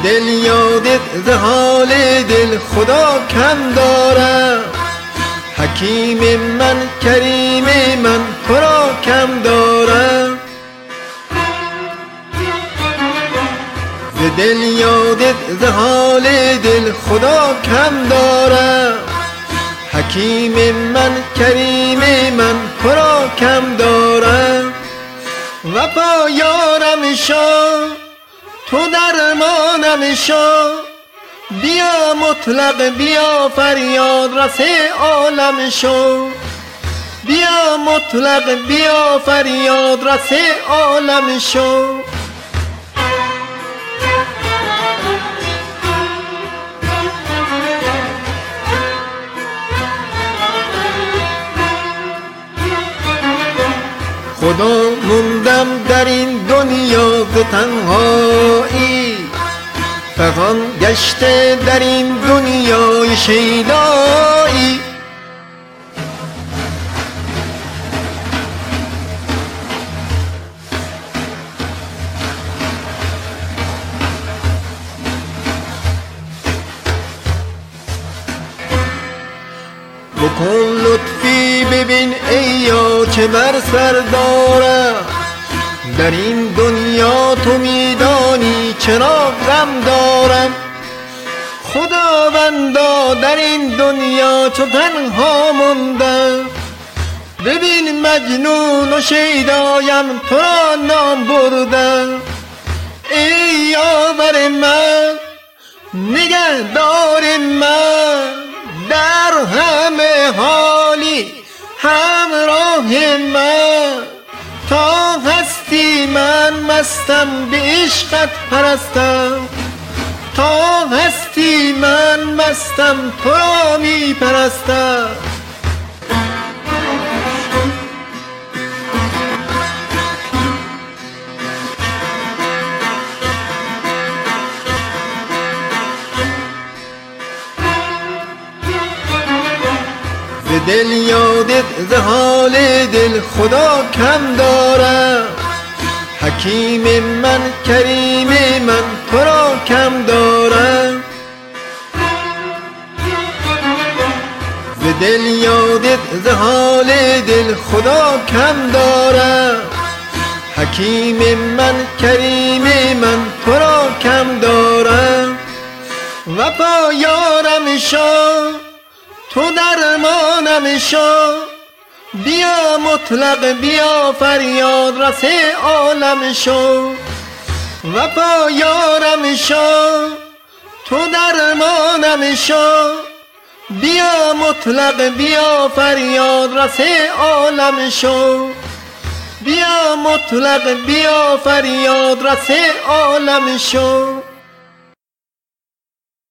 دل یادت ز حال دل خدا کم دارم. حکیم من کریم من تو را کم دارم. ز دل یادت ز حال دل خدا کم دارم. حکیم من کریم من تو را کم دارم. وفا یارم شو تو درمانم شو. بیا مطلق بیا فریاد رس عالم شو. بیا مطلق بیا فریاد رس عالم شو. خدا موندم در این دنیا ز تنهایی. فغان گشته در این دنیای شیدایی. بکن لطفی ببین ای یا چه بر سر دارم. در این دنیا تو میدانی چرا غم دارم. خداوندا در این دنیا چو تنها موندم. ببین مجنون و شیدایم تو را نام بردم. ای یاور من نگهدار من در همه حالی همراه من. تا هستی من مستم به عشقت پرستم. تا هستی من مستم تو را می پرستم. ز دل یادت ز حال دل خدا کم دارم. حکیم من کریم من تو را کم دارم. ز دل یادت ز حال دل خدا کم دارم. حکیم من کریم من تو را کم دارم. وفا یارم شو تو درمانم شو. بیا مطلق بیا فریاد رس عالم شو. وفا یارم شو تو درمانم شو. بیا مطلق بیا فریاد رس عالم شو. بیا مطلق بیا فریاد رس عالم شو.